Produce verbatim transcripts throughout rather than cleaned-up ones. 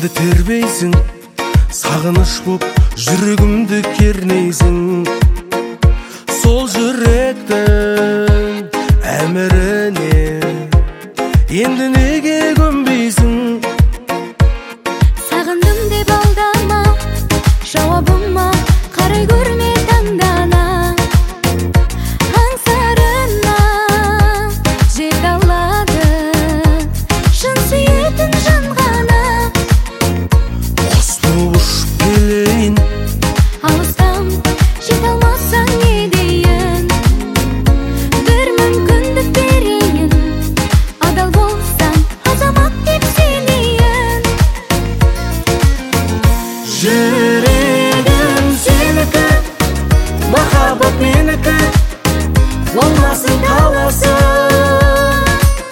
Сенді тербейсің, сағыныш боп жүрегімді кернейсің. Сол жүректің әміріне енді неге көнбейсің? Сағындым деп алдама, жауабыма қарай көрме таңдана. Аңсарына жете алады шын сүйетін жан ғана. Құс болып ұшып келейін, Алыстан жете алмасаң не дейін? Бір мүмкіндік берейін, адал болсаң азамат деп сенейін. жүрегім сенікі, махаббат менікі, болмасын таласың.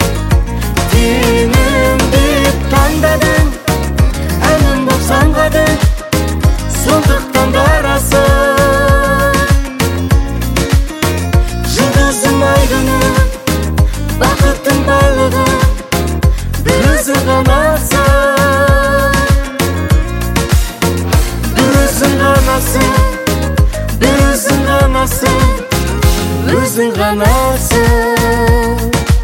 Теңім деп таңдадың, әнім боп самғадың, сондықтан дарасың. Жұлдызым айдыным, бақыттың байлығын бір өзің ғанасың. Bir özün kanasın, bir özün kanasın, özün kanasın.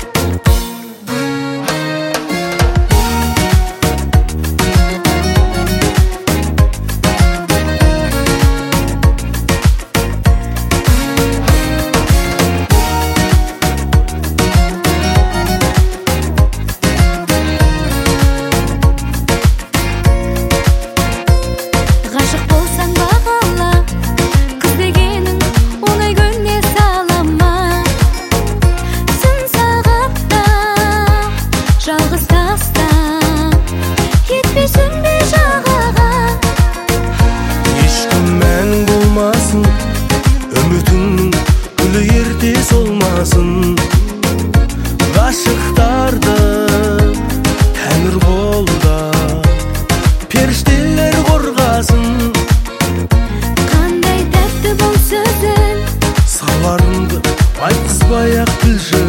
Ғашық болсаң бағала, қыз дегенің оңай гүліне салама. Сын сағатта, жалғыз таста, кетпесің бе жағаға? Ешкім мән болмасын, үмітіңнің гүлі ерте солмасын. Ғашықтарды тәңір қолда, періштелер қорғасын. Қандай тәтті бұл сөзің, Сырларымды айтқызбай-ақ білші,